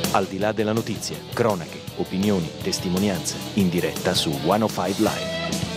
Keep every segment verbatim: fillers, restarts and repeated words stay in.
Al di là della notizia, cronache, opinioni, testimonianze, in diretta su centocinque Live.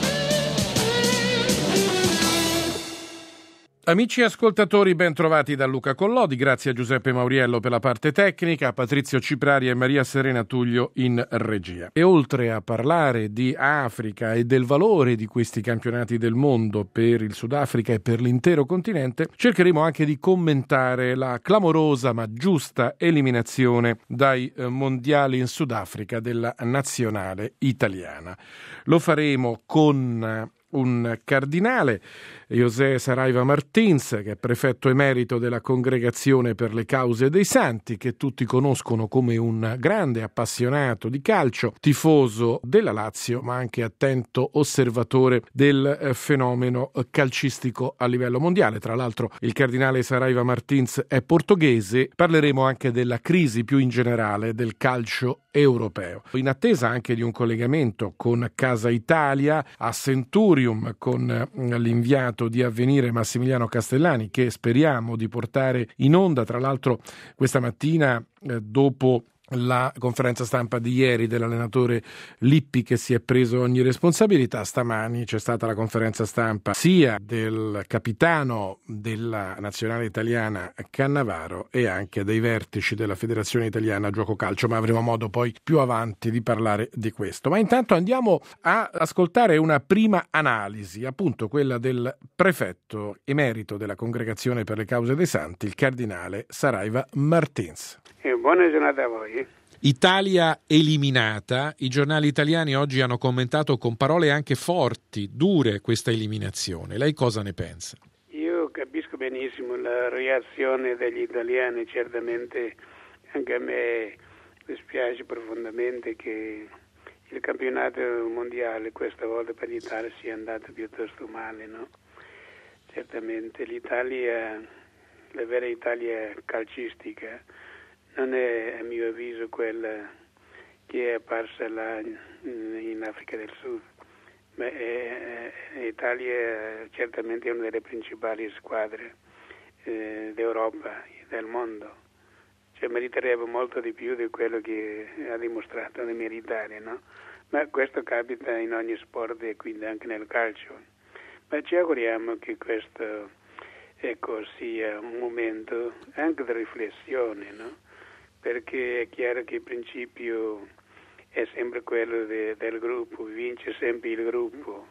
Amici ascoltatori, ben trovati da Luca Collodi, grazie a Giuseppe Mauriello per la parte tecnica, a Patrizio Ciprari e Maria Serena Tullio in regia. E oltre a parlare di Africa e del valore di questi campionati del mondo per il Sudafrica e per l'intero continente, cercheremo anche di commentare la clamorosa ma giusta eliminazione dai mondiali in Sudafrica della nazionale italiana. Lo faremo con un cardinale, José Saraiva Martins, che è prefetto emerito della Congregazione per le Cause dei Santi, che tutti conoscono come un grande appassionato di calcio, tifoso della Lazio, ma anche attento osservatore del fenomeno calcistico a livello mondiale. Tra l'altro il cardinale Saraiva Martins è portoghese. Parleremo anche della crisi più in generale del calcio europeo. In attesa anche di un collegamento con Casa Italia a Centurion, con l'inviato di Avvenire Massimiliano Castellani, che speriamo di portare in onda. Tra l'altro questa mattina, eh, dopo la conferenza stampa di ieri dell'allenatore Lippi, che si è preso ogni responsabilità, stamani c'è stata la conferenza stampa sia del capitano della nazionale italiana Cannavaro e anche dei vertici della Federazione Italiana Giuoco Calcio, ma avremo modo poi più avanti di parlare di questo. Ma intanto andiamo a ascoltare una prima analisi, appunto quella del prefetto emerito della Congregazione per le Cause dei Santi, il cardinale Saraiva Martins. Buona giornata a voi. Italia eliminata. I giornali italiani oggi hanno commentato con parole anche forti, dure, questa eliminazione. Lei cosa ne pensa? Io capisco benissimo la reazione degli italiani, certamente anche a me dispiace profondamente che il campionato mondiale questa volta per l'Italia sia andato piuttosto male, no? Certamente l'Italia, la vera Italia calcistica, non è a mio avviso quella che è apparsa là in Africa del Sud, ma l'Italia certamente è una delle principali squadre eh, d'Europa e del mondo, cioè meriterebbe molto di più di quello che ha dimostrato di meritare, no? Ma questo capita in ogni sport e quindi anche nel calcio, ma ci auguriamo che questo, ecco, sia un momento anche di riflessione, no? Perché è chiaro che il principio è sempre quello de, del gruppo, vince sempre il gruppo,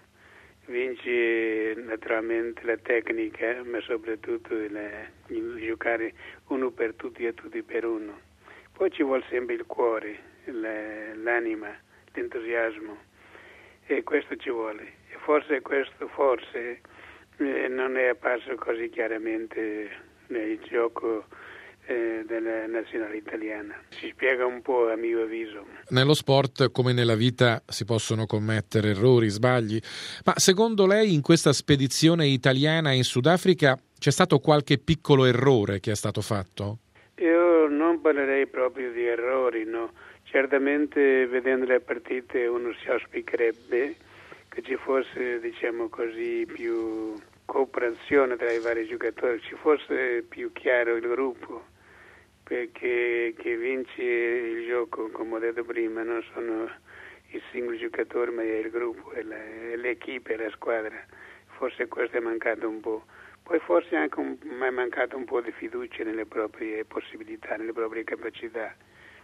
vince naturalmente la tecnica, ma soprattutto il, il giocare uno per tutti e tutti per uno. Poi ci vuole sempre il cuore, l'anima, l'entusiasmo, e questo ci vuole. E forse questo forse eh, non è apparso così chiaramente nel gioco della nazionale italiana. Si spiega un po', a mio avviso. Nello sport, come nella vita, si possono commettere errori, sbagli, ma secondo lei in questa spedizione italiana in Sudafrica c'è stato qualche piccolo errore che è stato fatto? Io non parlerei proprio di errori, no. Certamente vedendo le partite uno si auspicherebbe che ci fosse, diciamo così, più cooperazione tra i vari giocatori, ci fosse più chiaro il gruppo, perché chi vince il gioco, come ho detto prima, non sono i singoli giocatori, ma è il gruppo, è, la, è l'equipe, è la squadra. Forse questo è mancato un po'. Poi forse anche un, è mancato un po' di fiducia nelle proprie possibilità, nelle proprie capacità.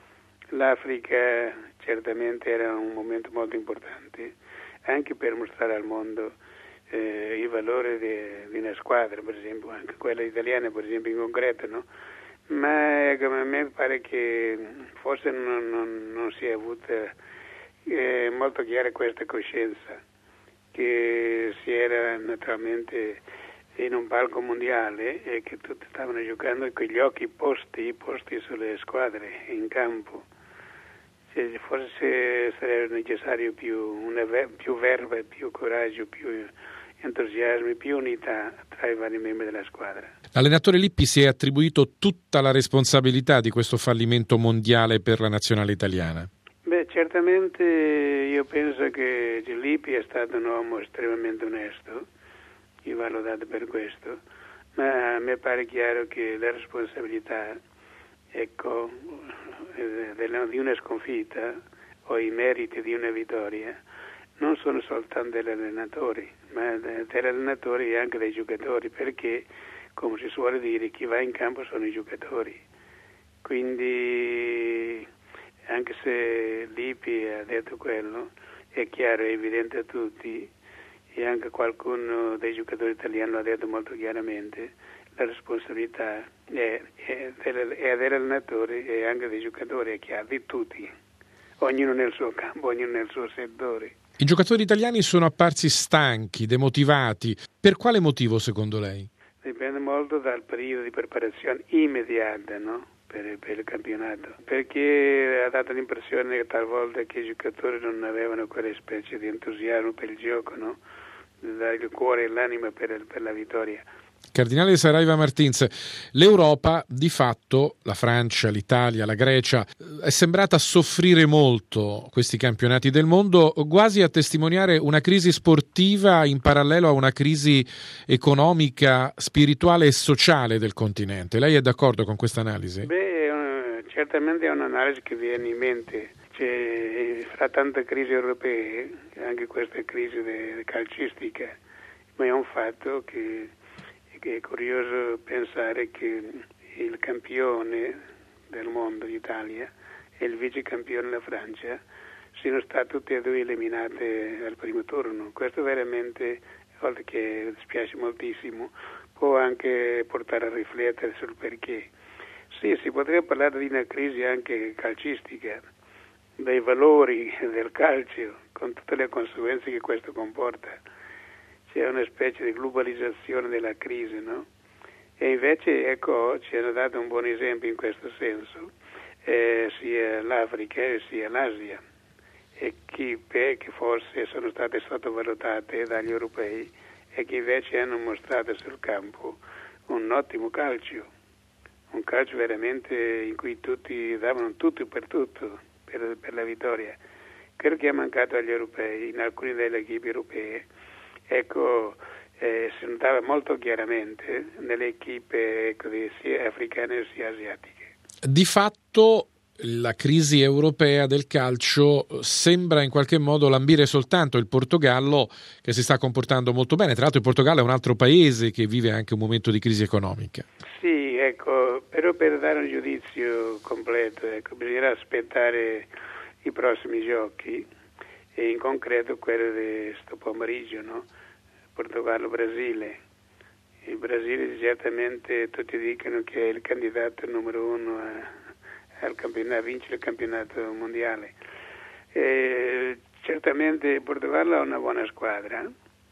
L'Africa certamente era un momento molto importante, anche per mostrare al mondo eh, il valore di, di una squadra, per esempio, anche quella italiana, per esempio, in concreto, no? Ma a me pare che forse non, non, non si è avuta eh, molto chiara questa coscienza, che si era naturalmente in un palco mondiale e che tutti stavano giocando con gli occhi posti, posti sulle squadre in campo. Cioè, forse sarebbe necessario più, una, più verve, più coraggio, più entusiasmo, più unità tra i vari membri della squadra. L'allenatore Lippi si è attribuito tutta la responsabilità di questo fallimento mondiale per la nazionale italiana. Beh, certamente io penso che Lippi è stato un uomo estremamente onesto, io va lodato per questo, ma a me pare chiaro che la responsabilità ecco, di una sconfitta o i meriti di una vittoria non sono soltanto degli allenatori, ma degli allenatori e anche dei giocatori, perché, come si suole dire, chi va in campo sono i giocatori. Quindi, anche se Lippi ha detto quello, è chiaro, è evidente a tutti, e anche qualcuno dei giocatori italiani lo ha detto molto chiaramente, la responsabilità è, è, è degli allenatori e anche dei giocatori, è chiaro, di tutti, ognuno nel suo campo, ognuno nel suo settore. I giocatori italiani sono apparsi stanchi, demotivati. Per quale motivo, secondo lei? Dipende molto dal periodo di preparazione immediata, no? Per, per il campionato, perché ha dato l'impressione talvolta che i giocatori non avevano quella specie di entusiasmo per il gioco, no? Dare il cuore e l'anima per, per la vittoria. Cardinale Saraiva Martins, l'Europa, di fatto, la Francia, l'Italia, la Grecia, è sembrata soffrire molto questi campionati del mondo, quasi a testimoniare una crisi sportiva in parallelo a una crisi economica, spirituale e sociale del continente. Lei è d'accordo con questa analisi? Beh, certamente è un'analisi che viene in mente. C'è, fra tante crisi europee, anche questa crisi calcistica, ma è un fatto che che è curioso pensare che il campione del mondo, l'Italia, e il vice campione, la Francia, siano stati tutti e due eliminati al primo turno. Questo veramente, oltre che dispiace moltissimo, può anche portare a riflettere sul perché. Sì, si potrebbe parlare di una crisi anche calcistica, dei valori del calcio, con tutte le conseguenze che questo comporta. C'è una specie di globalizzazione della crisi, no? E invece, ecco, ci hanno dato un buon esempio in questo senso, eh, sia l'Africa sia l'Asia, equipe che forse sono state sottovalutate dagli europei e che invece hanno mostrato sul campo un ottimo calcio, un calcio veramente in cui tutti davano tutto per tutto, per, per la vittoria. Quello che è mancato agli europei, in alcune delle equipe europee, ecco, eh, si notava molto chiaramente nelle equipe, ecco, sia africane sia asiatiche. Di fatto la crisi europea del calcio sembra in qualche modo lambire soltanto il Portogallo, che si sta comportando molto bene. Tra l'altro il Portogallo è un altro paese che vive anche un momento di crisi economica. Sì, ecco, però per dare un giudizio completo, ecco, bisognerà aspettare i prossimi giochi, e in concreto quello di sto pomeriggio, no? Portogallo-Brasile. Il Brasile certamente tutti dicono che è il candidato numero uno a, al campionato, a vincere il campionato mondiale. E certamente il Portogallo ha una buona squadra,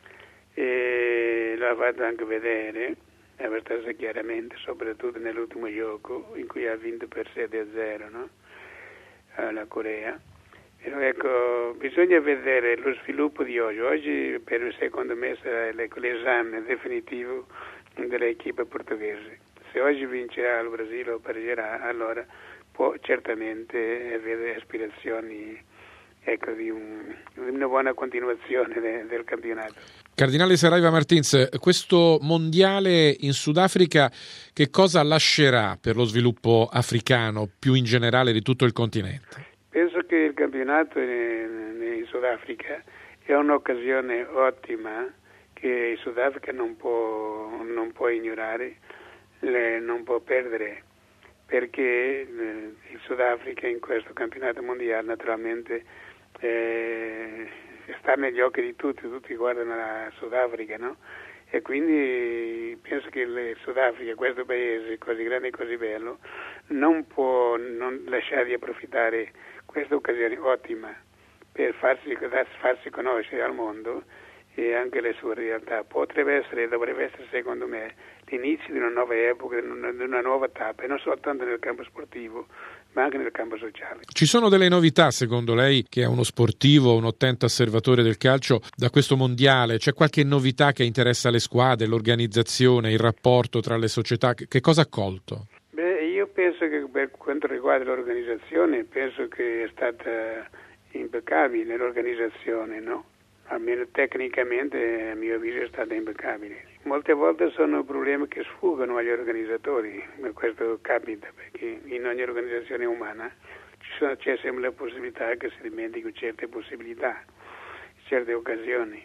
e l'ha fatto anche vedere abbastanza chiaramente, soprattutto nell'ultimo gioco in cui ha vinto per sette a zero, no? Alla Corea. Però ecco, bisogna vedere lo sviluppo di oggi. Oggi, per secondo me, sarà l'esame definitivo dell'equipe portoghese. Se oggi vincerà il Brasile o pareggerà, allora può certamente avere aspirazioni, ecco, di, un, di una buona continuazione de, del campionato. Cardinale Saraiva Martins, questo mondiale in Sudafrica che cosa lascerà per lo sviluppo africano, più in generale di tutto il continente? Penso che il campionato in, in Sudafrica è un'occasione ottima che il Sudafrica non può, non può ignorare, le, non può perdere, perché eh, il Sudafrica in questo campionato mondiale naturalmente eh, sta negli occhi di tutti, tutti guardano la Sudafrica, no? E quindi penso che il Sudafrica, questo paese così grande e così bello, non può non lasciare di approfittare questa occasione ottima per farsi, farsi conoscere al mondo e anche le sue realtà. Potrebbe essere, dovrebbe essere secondo me l'inizio di una nuova epoca, di una, di una nuova tappa, e non soltanto nel campo sportivo ma anche nel campo sociale. Ci sono delle novità secondo lei, che è uno sportivo, un attento osservatore del calcio, da questo mondiale? C'è qualche novità che interessa le squadre, l'organizzazione, il rapporto tra le società? Che cosa ha colto? Beh, io penso che per quanto riguarda l'organizzazione, penso che è stata impeccabile l'organizzazione, no? almeno tecnicamente a mio avviso è stata impeccabile. Molte volte sono problemi che sfuggono agli organizzatori, ma questo capita perché in ogni organizzazione umana ci sono, c'è sempre la possibilità che si dimentichino certe possibilità, certe occasioni.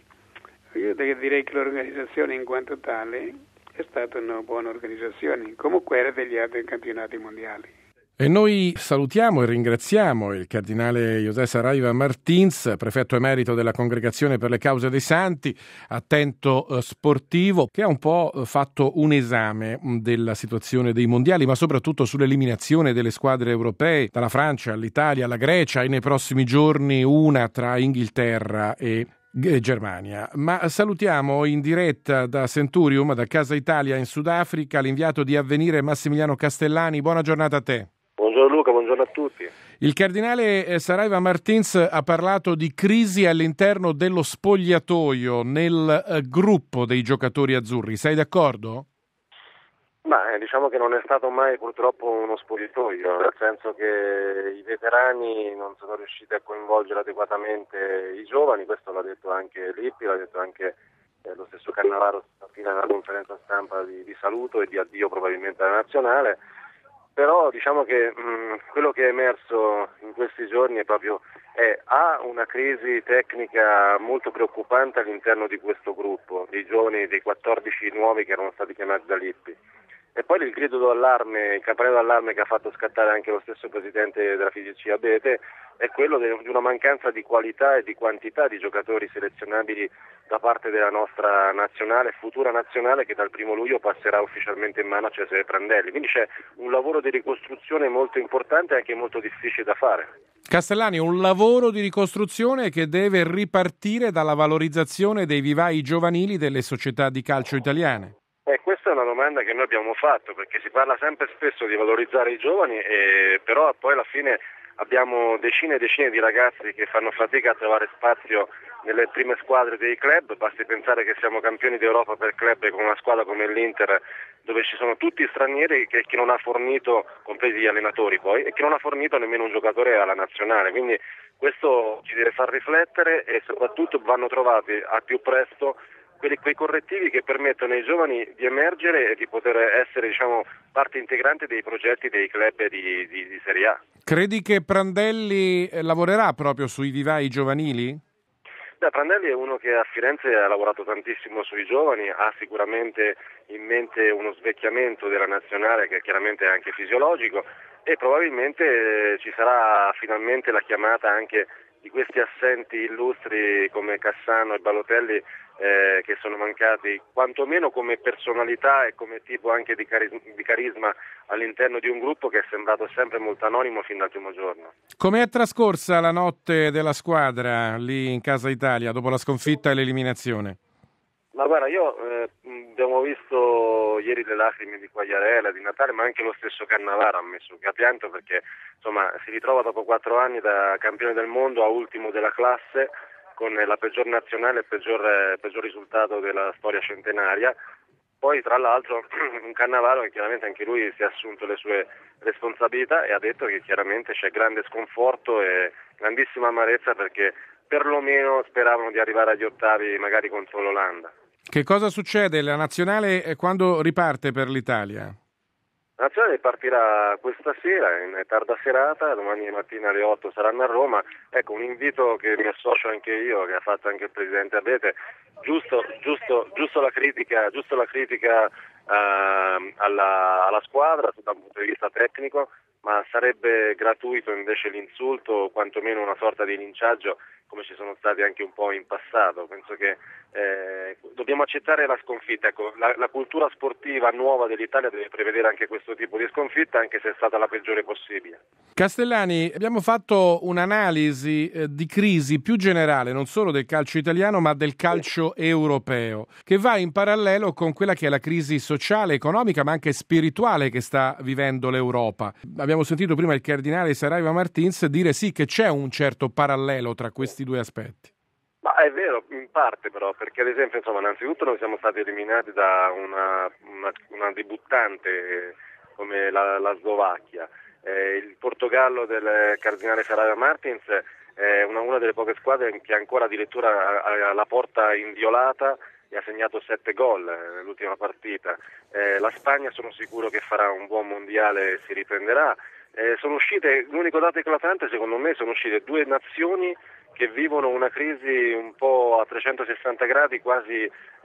Io direi che l'organizzazione in quanto tale è stata una buona organizzazione, come quella degli altri campionati mondiali. E noi salutiamo e ringraziamo il cardinale José Saraiva Martins, prefetto emerito della Congregazione per le Cause dei Santi, attento eh, sportivo, che ha un po' fatto un esame della situazione dei mondiali, ma soprattutto sull'eliminazione delle squadre europee, dalla Francia all'Italia, alla Grecia e nei prossimi giorni una tra Inghilterra e Germania. Ma salutiamo in diretta da Centurium, da Casa Italia in Sudafrica, l'inviato di Avvenire Massimiliano Castellani. Buona giornata a te. Buongiorno Luca, buongiorno a tutti. Il cardinale Saraiva Martins ha parlato di crisi all'interno dello spogliatoio, nel eh, gruppo dei giocatori azzurri. Sei d'accordo? Ma eh, diciamo che non è stato mai purtroppo uno spogliatoio, nel senso che i veterani non sono riusciti a coinvolgere adeguatamente i giovani, questo l'ha detto anche Lippi, l'ha detto anche eh, lo stesso Cannavaro stamattina nella conferenza stampa di, di saluto e di addio probabilmente alla nazionale. Però diciamo che mh, quello che è emerso in questi giorni è proprio è, A, una crisi tecnica molto preoccupante all'interno di questo gruppo, dei giovani, dei quattordici nuovi che erano stati chiamati da Lippi. E poi il grido d'allarme, il campanello d'allarme che ha fatto scattare anche lo stesso presidente della F I G C Abete è quello di una mancanza di qualità e di quantità di giocatori selezionabili da parte della nostra nazionale, futura nazionale, che dal primo luglio passerà ufficialmente in mano a Cesare Prandelli. Quindi c'è un lavoro di ricostruzione molto importante e anche molto difficile da fare. Castellani, un lavoro di ricostruzione che deve ripartire dalla valorizzazione dei vivai giovanili delle società di calcio italiane. Eh, questa è una domanda che noi abbiamo fatto, perché si parla sempre spesso di valorizzare i giovani, e, però poi alla fine abbiamo decine e decine di ragazzi che fanno fatica a trovare spazio nelle prime squadre dei club. Basti pensare che siamo campioni d'Europa per club con una squadra come l'Inter, dove ci sono tutti stranieri che, che non ha fornito, compresi gli allenatori poi, e che non ha fornito nemmeno un giocatore alla nazionale. Quindi questo ci deve far riflettere e soprattutto vanno trovati al più presto quelli, quei correttivi che permettono ai giovani di emergere e di poter essere, diciamo, parte integrante dei progetti dei club di, di, di Serie A. Credi che Prandelli lavorerà proprio sui vivai giovanili? Beh, Prandelli è uno che a Firenze ha lavorato tantissimo sui giovani, ha sicuramente in mente uno svecchiamento della nazionale che chiaramente è anche fisiologico, e probabilmente ci sarà finalmente la chiamata anche di questi assenti illustri come Cassano e Balotelli, eh, che sono mancati quantomeno come personalità e come tipo anche di, caris- di carisma all'interno di un gruppo che è sembrato sempre molto anonimo fin dal primo giorno. Come è trascorsa la notte della squadra lì in Casa Italia dopo la sconfitta e l'eliminazione? Ma guarda, io eh, abbiamo visto ieri le lacrime di Quagliarella, di Natale, ma anche lo stesso Cannavaro ha messo che ha pianto, perché insomma si ritrova dopo quattro anni da campione del mondo a ultimo della classe, con la peggior nazionale e il peggior, eh, peggior risultato della storia centenaria. Poi tra l'altro un Cannavaro che chiaramente anche lui si è assunto le sue responsabilità e ha detto che chiaramente c'è grande sconforto e grandissima amarezza, perché perlomeno speravano di arrivare agli ottavi magari contro l'Olanda. Che cosa succede? La nazionale quando riparte per l'Italia? La nazionale partirà questa sera, in tarda serata, domani mattina alle otto saranno a Roma. Ecco, un invito che mi associo anche io, che ha fatto anche il presidente Abete, giusto, giusto, giusto la critica, giusto la critica uh, alla, alla squadra da un punto di vista tecnico, ma sarebbe gratuito invece l'insulto o quantomeno una sorta di linciaggio, come ci sono stati anche un po' in passato. Penso che eh, dobbiamo accettare la sconfitta. Ecco, la, la cultura sportiva nuova dell'Italia deve prevedere anche questo tipo di sconfitta, anche se è stata la peggiore possibile. Castellani, abbiamo fatto un'analisi eh, di crisi più generale, non solo del calcio italiano, ma del calcio europeo, che va in parallelo con quella che è la crisi sociale, economica, ma anche spirituale che sta vivendo l'Europa. Abbiamo sentito prima il cardinale Saraiva Martins dire sì che c'è un certo parallelo tra questi due aspetti. Ma è vero, in parte però, perché ad esempio, insomma, innanzitutto noi siamo stati eliminati da una, una, una debuttante come la, la Slovacchia. Eh, il Portogallo del cardinale Saraiva Martins è una, una delle poche squadre che ancora addirittura ha la porta inviolata e ha segnato sette gol nell'ultima partita. Eh, la Spagna sono sicuro che farà un buon mondiale e si riprenderà. Eh, sono uscite, l'unico dato eclatante secondo me, sono uscite due nazioni che vivono una crisi un po' a trecentosessanta gradi, quasi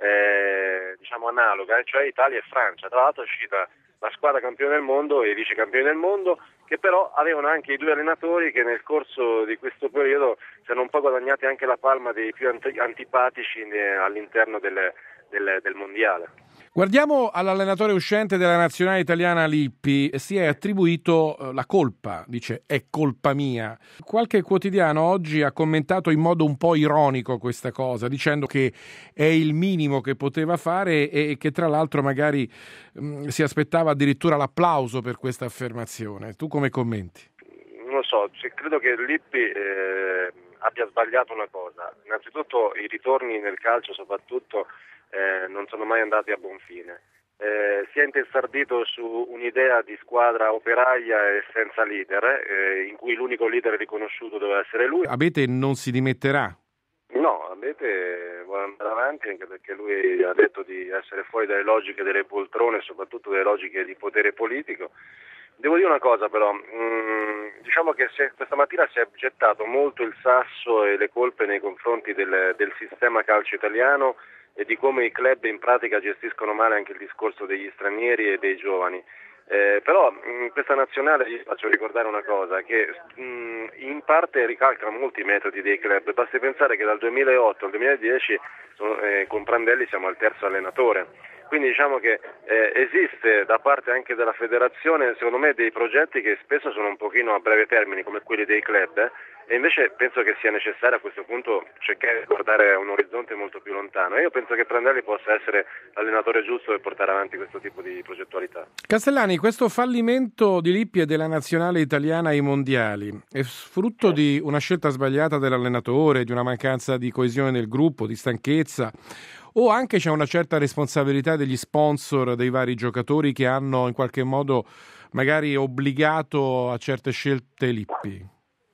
eh, diciamo analoga, cioè Italia e Francia. Tra l'altro è uscita la squadra campione del mondo e i vice campioni del mondo, che però avevano anche i due allenatori che nel corso di questo periodo si hanno un po' guadagnati anche la palma dei più antipatici all'interno del, del, del mondiale. Guardiamo all'allenatore uscente della nazionale italiana Lippi. Si è attribuito la colpa, dice è colpa mia. Qualche quotidiano oggi ha commentato in modo un po' ironico questa cosa, dicendo che è il minimo che poteva fare e che tra l'altro magari mh, si aspettava addirittura l'applauso per questa affermazione. Tu come commenti? Non lo so, credo che Lippi eh, abbia sbagliato una cosa. Innanzitutto i ritorni nel calcio soprattutto Eh, non sono mai andati a buon fine. Eh, si è intestardito su un'idea di squadra operaia e senza leader, eh, in cui l'unico leader riconosciuto doveva essere lui. Abete non si dimetterà? No, Abete vuole andare avanti anche perché lui ha detto di essere fuori dalle logiche delle poltrone e soprattutto delle logiche di potere politico. Devo dire una cosa però, mh, diciamo che se, questa mattina si è gettato molto il sasso e le colpe nei confronti del, del sistema calcio italiano e di come i club in pratica gestiscono male anche il discorso degli stranieri e dei giovani. Eh, però in questa nazionale vi faccio ricordare una cosa, che mh, in parte ricalca molti metodi dei club. Basti pensare che dal duemilaotto al duemiladieci sono, eh, con Prandelli siamo al terzo allenatore. Quindi diciamo che eh, esiste da parte anche della federazione, secondo me, dei progetti che spesso sono un pochino a breve termine, come quelli dei club, eh, e invece penso che sia necessario a questo punto cercare di guardare un orizzonte molto più lontano. E io penso che Prandelli possa essere l'allenatore giusto per portare avanti questo tipo di progettualità. Castellani, questo fallimento di Lippi e della nazionale italiana ai mondiali è frutto di una scelta sbagliata dell'allenatore, di una mancanza di coesione nel gruppo, di stanchezza, o anche c'è una certa responsabilità degli sponsor, dei vari giocatori che hanno in qualche modo magari obbligato a certe scelte Lippi?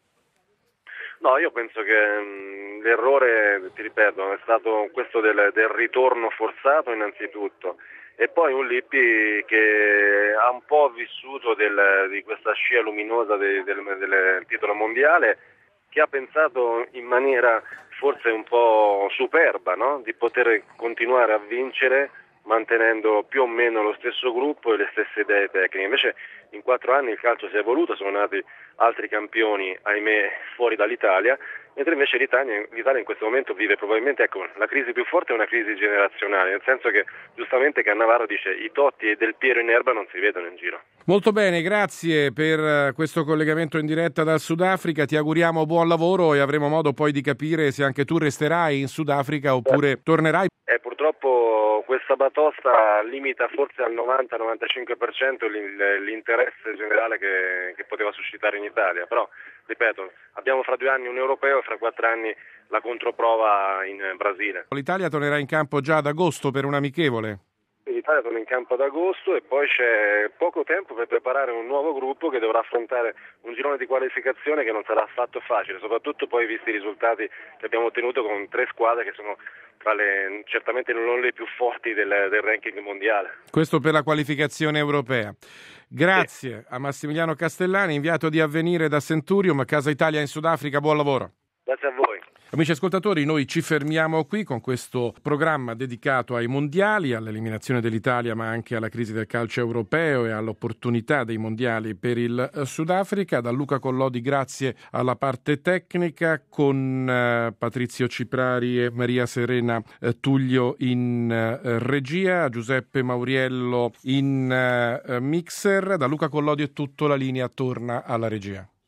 No, io penso che mh, l'errore, ti ripeto, è stato questo del, del ritorno forzato innanzitutto, e poi un Lippi che ha un po' vissuto del, di questa scia luminosa de, del, del titolo mondiale, che ha pensato in maniera forse un po' superba, no? Di poter continuare a vincere mantenendo più o meno lo stesso gruppo e le stesse idee tecniche. Invece in quattro anni il calcio si è evoluto, sono nati altri campioni, ahimè, fuori dall'Italia, mentre invece l'Italia, l'Italia in questo momento vive probabilmente, ecco, la crisi più forte è una crisi generazionale, nel senso che giustamente Cannavaro dice i Totti e Del Piero in erba non si vedono in giro. Molto bene, grazie per questo collegamento in diretta dal Sudafrica, ti auguriamo buon lavoro e avremo modo poi di capire se anche tu resterai in Sudafrica oppure eh. tornerai. Eh, purtroppo questa batosta limita forse al novanta novantacinque per cento l'interesse generale che, che poteva suscitare in Italia, però ripeto, abbiamo fra due anni un europeo e fra quattro anni la controprova in Brasile. L'Italia tornerà in campo già ad agosto per un amichevole. L'Italia torna in campo ad agosto e poi c'è poco tempo per preparare un nuovo gruppo che dovrà affrontare un girone di qualificazione che non sarà affatto facile, soprattutto poi visti i risultati che abbiamo ottenuto con tre squadre che sono tra le, certamente non le più forti del, del ranking mondiale. Questo per la qualificazione europea. Grazie sì. a Massimiliano Castellani, inviato di Avvenire da Centurium, Casa Italia in Sudafrica, buon lavoro. Grazie a voi. Amici ascoltatori, noi ci fermiamo qui con questo programma dedicato ai mondiali, all'eliminazione dell'Italia, ma anche alla crisi del calcio europeo e all'opportunità dei mondiali per il Sudafrica. Da Luca Collodi grazie alla parte tecnica, con eh, Patrizio Ciprari e Maria Serena eh, Tullio in eh, regia, Giuseppe Mauriello in eh, mixer. Da Luca Collodi è tutto, la linea torna alla regia.